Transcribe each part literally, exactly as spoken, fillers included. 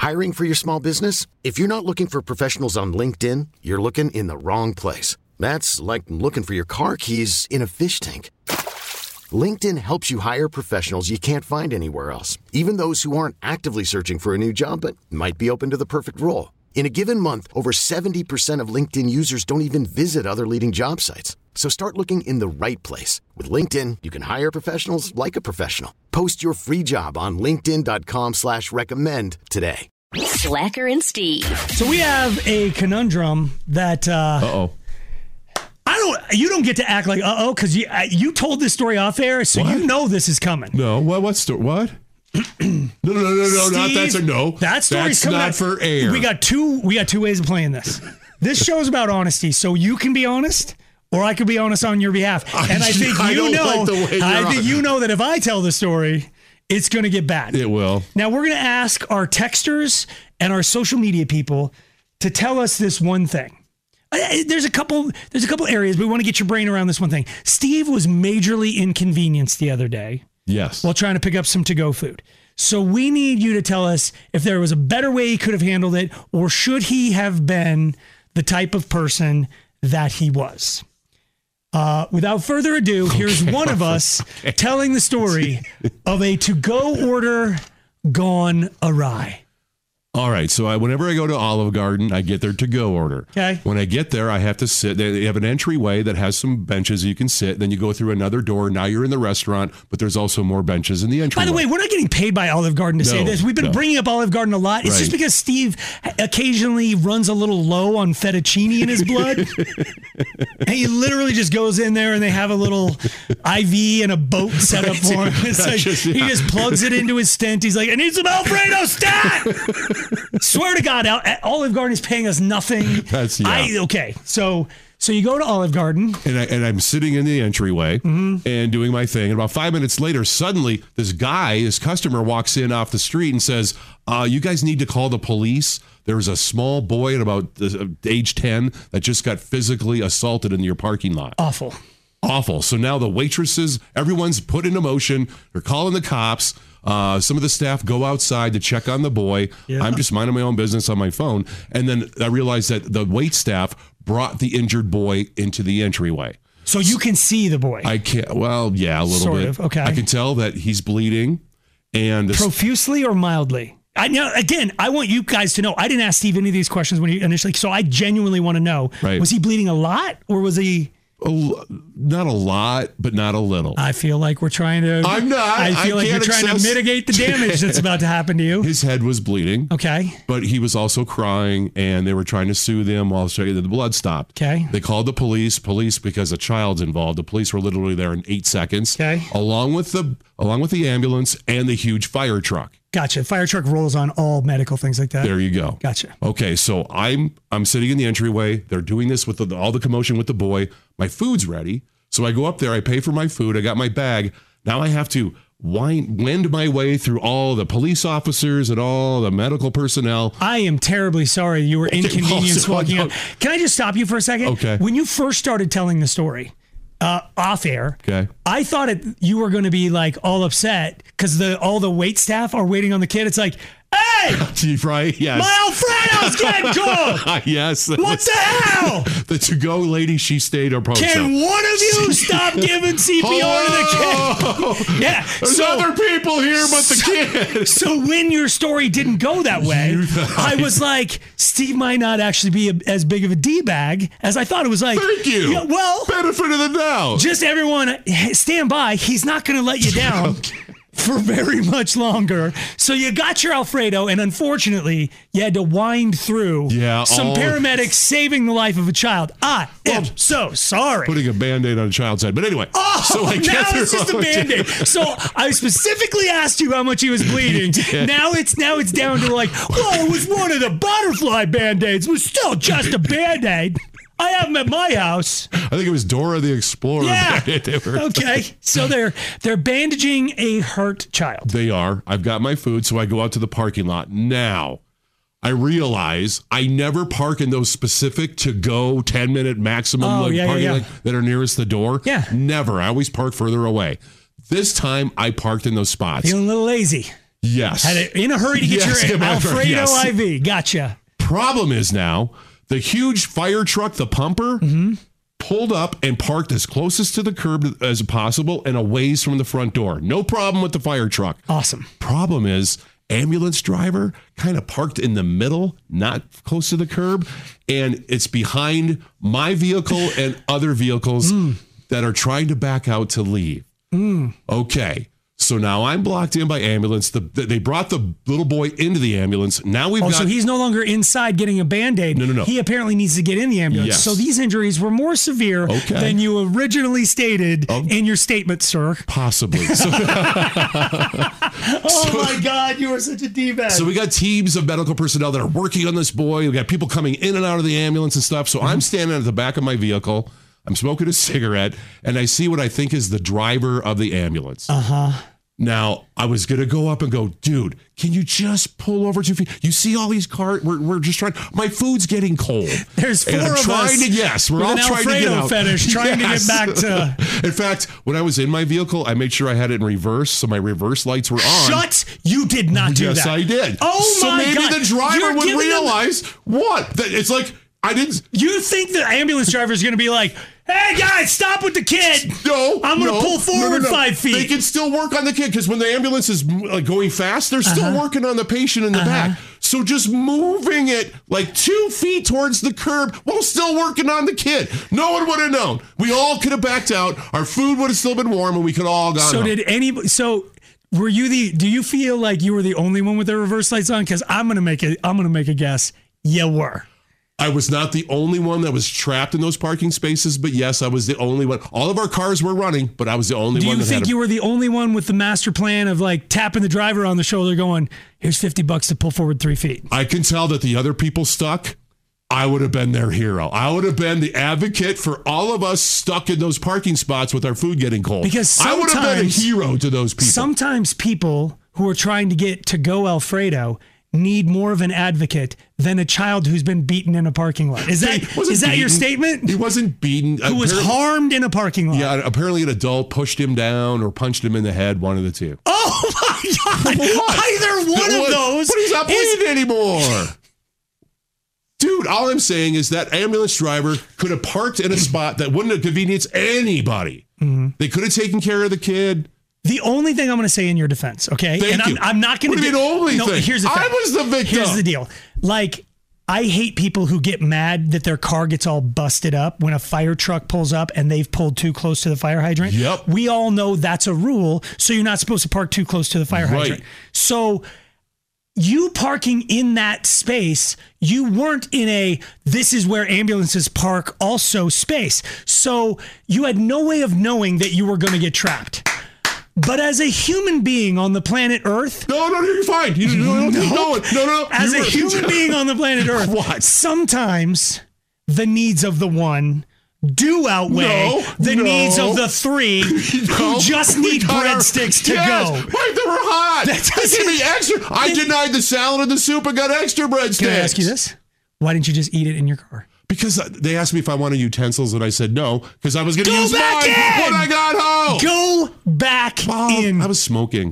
Hiring for your small business? If you're not looking for professionals on LinkedIn, you're looking in the wrong place. That's like looking for your car keys in a fish tank. LinkedIn helps you hire professionals you can't find anywhere else, even those who aren't actively searching for a new job but might be open to the perfect role. In a given month, over seventy percent of LinkedIn users don't even visit other leading job sites. So start looking in the right place. With LinkedIn, you can hire professionals like a professional. Post your free job on linkedin.com slash recommend today. Slacker and Steve. So we have a conundrum that... Uh, Uh-oh. I don't. You don't get to act like uh-oh, because you, uh, you told this story off air, so What? you know this is coming. No, what? What story? What? no, no, no, no, no, not that's a no. That story's That's coming not out. for air. We got two. We got two ways of playing this. This show's about honesty, so you can be honest, or I could be honest on your behalf. And I think I you don't know. like the way you're I think on. you know that if I tell the story, it's going to get bad. It will. Now we're going to ask our texters and our social media people to tell us this one thing. There's a couple. There's a couple areas, but we want to get your brain around this one thing. Steve was majorly inconvenienced the other day. Yes. While trying to pick up some to-go food. So we need you to tell us if there was a better way he could have handled it, or should he have been the type of person that he was. Uh, without further ado, here's Okay. one of us Okay. telling the story of a to-go order gone awry. All right. So I, whenever I go to Olive Garden, I get their to-go order. Okay. When I get there, I have to sit. They have an entryway that has some benches you can sit. Then you go through another door. Now you're in the restaurant, but there's also more benches in the entryway. By the way, we're not getting paid by Olive Garden to No, say this. We've been no. bringing up Olive Garden a lot. It's just Right. because Steve occasionally runs a little low on fettuccine in his blood. And he literally just goes in there and they have a little I V and a boat set up for him. It's like, Just- he yeah. just plugs it into his stent. He's like, I need some Alfredo stat. Swear to God, Al- Olive Garden is paying us nothing. That's- yeah. I, okay, so so you go to Olive Garden. And, I, and I'm sitting in the entryway Mm-hmm. and doing my thing. And about five minutes later, suddenly this guy, this customer, walks in off the street and says, uh, you guys need to call the police. There's a small boy at about the, uh, age ten that just got physically assaulted in your parking lot. Awful. Awful. So now the waitresses, everyone's put into motion. They're calling the cops. Uh, some of the staff go outside to check on the boy. Yeah. I'm just minding my own business on my phone. And then I realized that the wait staff brought the injured boy into the entryway. So you can see the boy. I can't, well, yeah, a little Sort bit. of, okay. I can tell that he's bleeding. And this, Profusely or mildly? I know. Again, I want you guys to know. I didn't ask Steve any of these questions when he initially, so I genuinely want to know. Right. Was he bleeding a lot, or was he? a l- not a lot, but not a little. I feel like we're trying to. I'm not. I feel I like you're can't trying access- to mitigate the damage that's about to happen to you. His head was bleeding. Okay. But he was also crying, and they were trying to soothe him while the blood stopped. Okay. They called the police. Police, because a child's involved. The police were literally there in eight seconds. Okay. Along with the along with the ambulance and the huge fire truck. Gotcha. Fire truck rolls on all medical things like that. There you go. Gotcha. Okay, so I'm I'm sitting in the entryway. They're doing this with the, all the commotion with the boy. My food's ready, so I go up there. I pay for my food. I got my bag. Now I have to wind wend my way through all the police officers and all the medical personnel. I am terribly sorry you were inconvenienced well, walking no. up. Can I just stop you for a second? Okay. When you first started telling the story uh, off air, Okay. I thought it, you were going to be like all upset because the all the wait staff are waiting on the kid. It's like, hey, Right? Yes. my Alfredo's getting cooked. Yes. What the hell? The to-go lady, she stayed her post. Can one of you stop giving C P R to the kid? Yeah. There's so, other people here but the kid. So when your story didn't go that way, You thought- I was like, Steve might not actually be a, as big of a D-bag as I thought it was like. Thank you. Yeah, well, Benefit of the doubt. just everyone stand by. He's not going to let you down. For very much longer. So you got your Alfredo, and unfortunately, you had to wind through Yeah, some all- paramedics saving the life of a child. I am Well, so sorry. Putting a Band-Aid on a child's head. But anyway. Oh, so I get now it's through- just a Band-Aid. So I specifically asked you how much he was bleeding. Now it's now it's down to like, well, it was one of the butterfly Band-Aids. It was still just a Band-Aid. I have them at my house. I think it was Dora the Explorer. Yeah. They were- Okay. So they're they're bandaging a hurt child. They are. I've got my food, so I go out to the parking lot. Now, I realize I never park in those specific to-go ten-minute maximum Oh, like, yeah, yeah, parking yeah. lot that are nearest the door. Yeah. Never. I always park further away. This time, I parked in those spots. Feeling a little lazy. Yes. Had it in a hurry to get Yes, your yeah, Alfredo yes. I V. Gotcha. Problem is now, the huge fire truck, the pumper, Mm-hmm. pulled up and parked as closest to the curb as possible and a ways from the front door. No problem with the fire truck. Awesome. Problem is, ambulance driver kind of parked in the middle, not close to the curb, and it's behind my vehicle and other vehicles mm. that are trying to back out to leave. Mm. Okay. So now I'm blocked in by ambulance. The, the, they brought the little boy into the ambulance. Now we've oh, got... so he's no longer inside getting a Band-Aid. No, no, no. He apparently needs to get in the ambulance. Yes. So these injuries were more severe okay. than you originally stated um, in your statement, sir. Possibly. So, oh, so, my God. You are such a D-bag. So we got teams of medical personnel that are working on this boy. We got people coming in and out of the ambulance and stuff. So mm-hmm. I'm standing at the back of my vehicle. I'm smoking a cigarette, and I see what I think is the driver of the ambulance. Uh-huh. Now, I was going to go up and go, dude, can you just pull over two feet? You see all these cars? We're, we're just trying. My food's getting cold. There's four and I'm of trying us to, yes, we're all an trying Alfredo to get out. fetish, trying yes. to get back to... In fact, when I was in my vehicle, I made sure I had it in reverse, so my reverse lights were on. Shut! You did not do yes, that. Yes, I did. Oh, so my God. So maybe the driver You're would realize, them... what? That it's like, I didn't... You think the ambulance driver is going to be like... Hey guys, stop with the kid. No, I'm going to no, pull forward no, no, no. five feet. They can still work on the kid because when the ambulance is like going fast, they're still uh-huh. working on the patient in the uh-huh. back. So just moving it like two feet towards the curb while still working on the kid. No one would have known. We all could have backed out. Our food would have still been warm, and we could all gone. So home. did any? So were you the? Do you feel like you were the only one with the reverse lights on? Because I'm going to make a. I'm going to make a guess. You were. I was not the only one that was trapped in those parking spaces, but yes, I was the only one. All of our cars were running, but I was the only Do one. Do you that think had a- you were the only one with the master plan of like tapping the driver on the shoulder going, here's fifty bucks to pull forward three feet? I can tell that the other people stuck. I would have been their hero. I would have been the advocate for all of us stuck in those parking spots with our food getting cold. Because I would have been a hero to those people. Sometimes people who are trying to get to go Alfredo need more of an advocate than a child who's been beaten in a parking lot. Is that is that beaten. your statement? He wasn't beaten. Who was harmed in a parking lot. Yeah, apparently an adult pushed him down or punched him in the head, one of the two. Oh my God. What? Either one what? of those. But he's not is- bleeding anymore. Dude, all I'm saying is that ambulance driver could have parked in a spot that wouldn't have convenienced anybody. Mm-hmm. They could have taken care of the kid. The only thing I'm going to say in your defense, okay? Thank and I'm, you. I'm not going to. What do you mean only no, thing? Here's the I fact. was the victim. Here's the deal. Like, I hate people who get mad that their car gets all busted up when a fire truck pulls up and they've pulled too close to the fire hydrant. Yep. We all know that's a rule, so you're not supposed to park too close to the fire Right. hydrant. So you parking in that space, you weren't in a this is where ambulances park also space. So you had no way of knowing that you were going to get trapped. But as a human being on the planet Earth... No, no, you're fine. You, you don't keep going. No, no, no. As you a were, human being on the planet Earth, what? Sometimes the needs of the one do outweigh no, the no. needs of the three no, who just need breadsticks to yes, go. Right, they were hot. That They gave me extra. I denied the salad and the soup and got extra breadsticks. Can I ask you this? Why didn't you just eat it in your car? Because they asked me if I wanted utensils, and I said no, because I was going to use mine back in! when I got home. Go back Oh, in. I was smoking.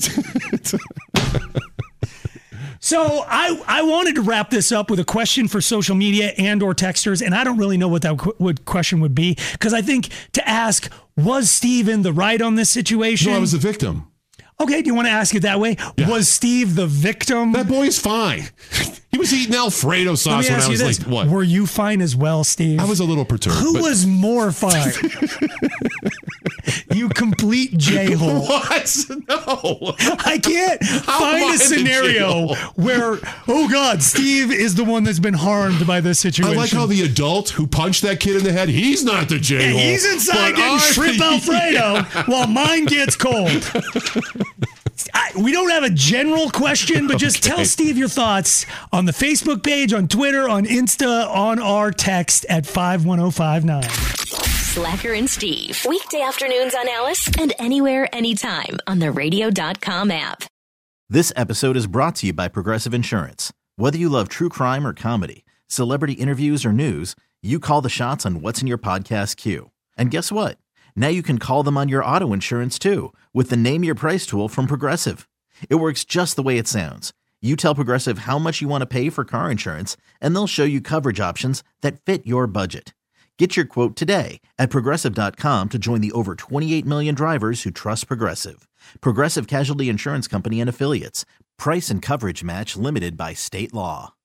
So I, I wanted to wrap this up with a question for social media and or texters, and I don't really know what that qu- would question would be, because I think to ask, was Steve in the right on this situation? No, I was the victim. Okay, do you want to ask it that way? Yeah. Was Steve the victim? That boy's fine. He was eating Alfredo sauce when I was like, what? Were you fine as well, Steve? I was a little perturbed. Who but- was more fine? You complete J-hole. What? No. I can't How am I find a the scenario J-hole? where, oh God, Steve is the one that's been harmed by this situation. I like how the adult who punched that kid in the head, he's not the J-hole. Yeah, he's inside but getting I- shrimp Alfredo while mine gets cold. I, we don't have a general question, but just Okay. tell Steve your thoughts on the Facebook page, on Twitter, on Insta, on our text at five one oh five nine. Slacker and Steve. Weekday afternoons on Alice and anywhere, anytime on the radio dot com app. This episode is brought to you by Progressive Insurance. Whether you love true crime or comedy, celebrity interviews or news, you call the shots on what's in your podcast queue. And guess what? Now you can call them on your auto insurance too with the Name Your Price tool from Progressive. It works just the way it sounds. You tell Progressive how much you want to pay for car insurance, and they'll show you coverage options that fit your budget. Get your quote today at Progressive dot com to join the over twenty-eight million drivers who trust Progressive. Progressive Casualty Insurance Company and Affiliates. Price and coverage match limited by state law.